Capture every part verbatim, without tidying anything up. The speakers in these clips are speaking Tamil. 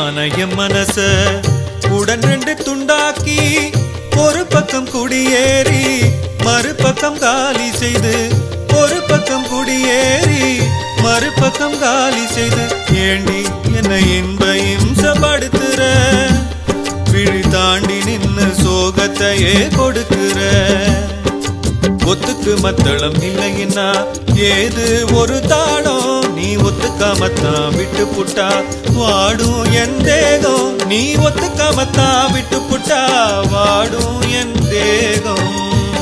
ஒழுங்கான எம் மனச உடன் ரெண்டு துண்டாக்கி ஒரு பக்கம் குடியேறி மறுபக்கம் காலி செய்து ஒரு பக்கம் குடியேறி மறுபக்கம் காலி செய்து ஏண்டி என்னை இன்ப இம்சப்படுத்துற விழி தாண்டி நின்னு சோகத்தையே கொடுக்கிற ஒத்துக்கு மத்தளம் இல்லைன்னா ஏது ஒரு தாளம் நீ ஒத்துக்காமத்தான் விட்டு புட்டா வாடும் என் தேகம் நீ ஒத்துக்காமத்தான் விட்டு புட்டா வாடும் என் தேகம்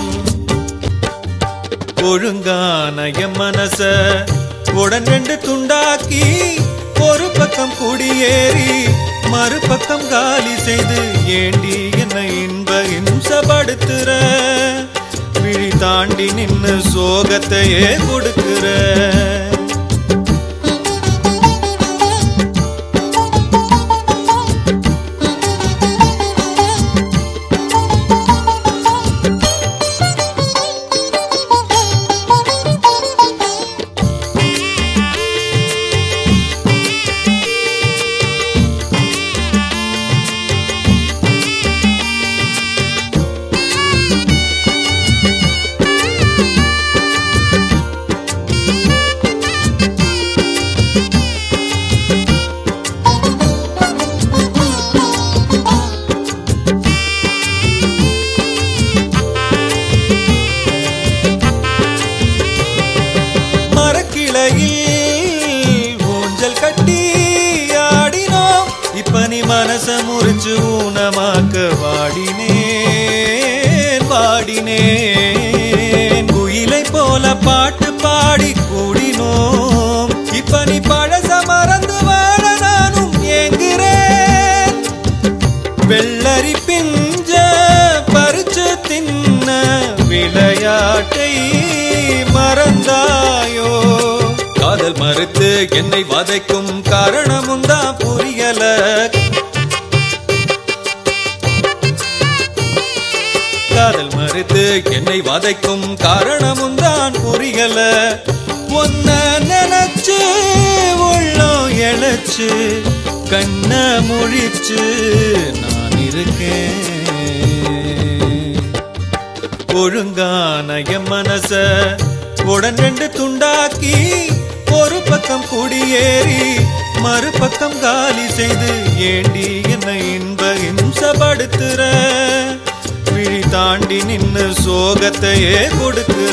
ஒழுங்கான எம் மனச உடன் ரெண்டு துண்டாக்கி ஒரு பக்கம் குடியேறி மறுபக்கம் காலி செய்து ஏண்டி என்னை இன்ப இம்சப்படுத்துற விழி தாண்டி நின்னு சோகத்தையே கொடுக்கிற ஊஞ்சல் கட்டி ஆடினோம் இப்ப நீ மனச முறிச்சு ஊனமாக்க வாடினேன் வாடினேன் குயிலை போல பாட்டு பாடி கூடினோம் இப்ப நீ பழச மறந்து வாழ நானும் ஏங்குறேன் வெள்ளரி பிஞ்ச பறிச்சு தின்ன விளையாட்டை மறந்தாயோ காதல் மறுத்து என்னை வதைக்கும் காரணமும் தான் புரியல காதல் மறுத்து என்னை வதைக்கும் காரணமும் தான் புரியல ஒன்ன நினைச்சு உள்ளம் எழச்சு கண்ண முழிச்சு நான் இருக்கேன் ஒழுங்கான எம் மனச உடன் ரெண்டு துண்டாக்கி ஒரு பக்கம் குடியேறி மறுபக்கம் காலி செய்து ஏண்டி என்னை இன்ப இம்சப்படுத்துற விழி தாண்டி நின்னு சோகத்தையே கொடுக்கிற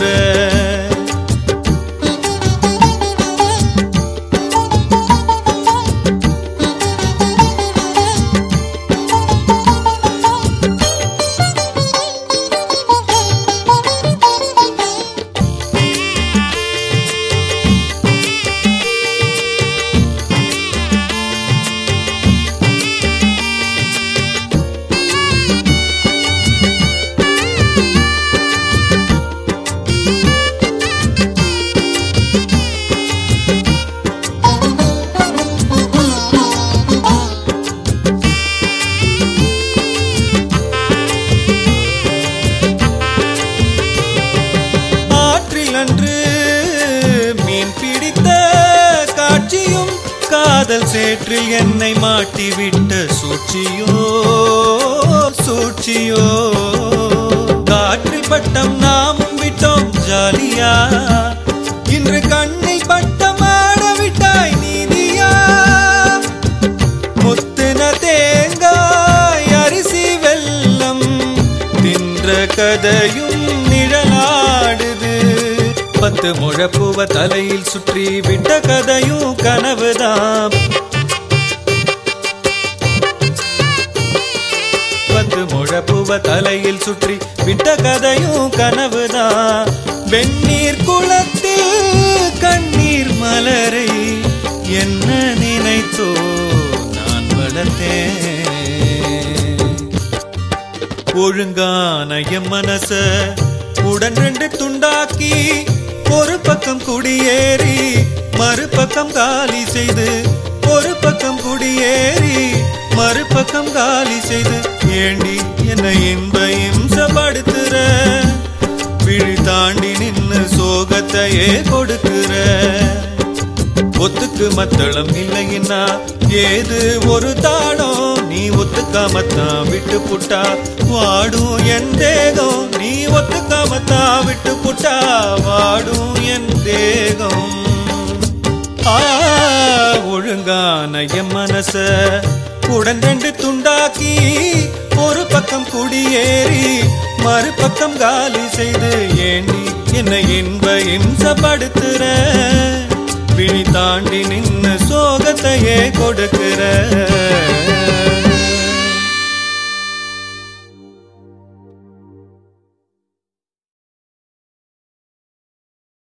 காதல் சேற்றில் என்னை மாட்டிவிட்ட சூழ்ச்சியோ சூழ்ச்சியோ காற்றில் பட்டம் நாமும் விட்டோம் ஜாலியா இன்று கண்ணில் பட்டம் ஆட விட்டாய் நீதியா முத்துன தேங்காய் அரிசி வெல்லம் தின்ற கதையும் நிழலாடுது பத்து முழப்புவ தலையில் சுற்றி விட்ட கதையும் கனவுதான் பத்து முழப்புவ தலையில் சுற்றி விட்ட கதையும் கனவுதான் வெந்நீர் குளத்தில் கண்ணீர் மலரை என்ன நினைத்தோ நான் வளர்த்தேன் ஒழுங்கான எம் மனச உடன் ரெண்டு துண்டாக்கி ஒரு பக்கம் குடியேறி மறுபக்கம் காலி செய்து ஒரு பக்கம் குடியேறி மறுபக்கம் காலி செய்து ஏண்டி என்னை இன்ப இம்சப்படுத்துற விழி தாண்டி நின்னு சோகத்தையே கொடுக்கிற ஒத்துக்கு மத்தளம் இல்லைன்னா ஏது ஒரு தாடம் நீ ஒத்துக்காமத்தான் விட்டு புட்டா வாடும் என் தேகம் நீ ஒத்துக்காமத்தான் விட்டு புட்டா வாடும் என் தேகம் ஆ ஒழுங்கான என் மனச உடன் ரெண்டு துண்டாக்கி ஒரு பக்கம் குடியேறி மறுபக்கம் காலி செய்து ஏண்டி என்னை இன்ப இம்சப்படுத்துற விழி தாண்டி நின்னு சோகத்தையே கொடுக்கிற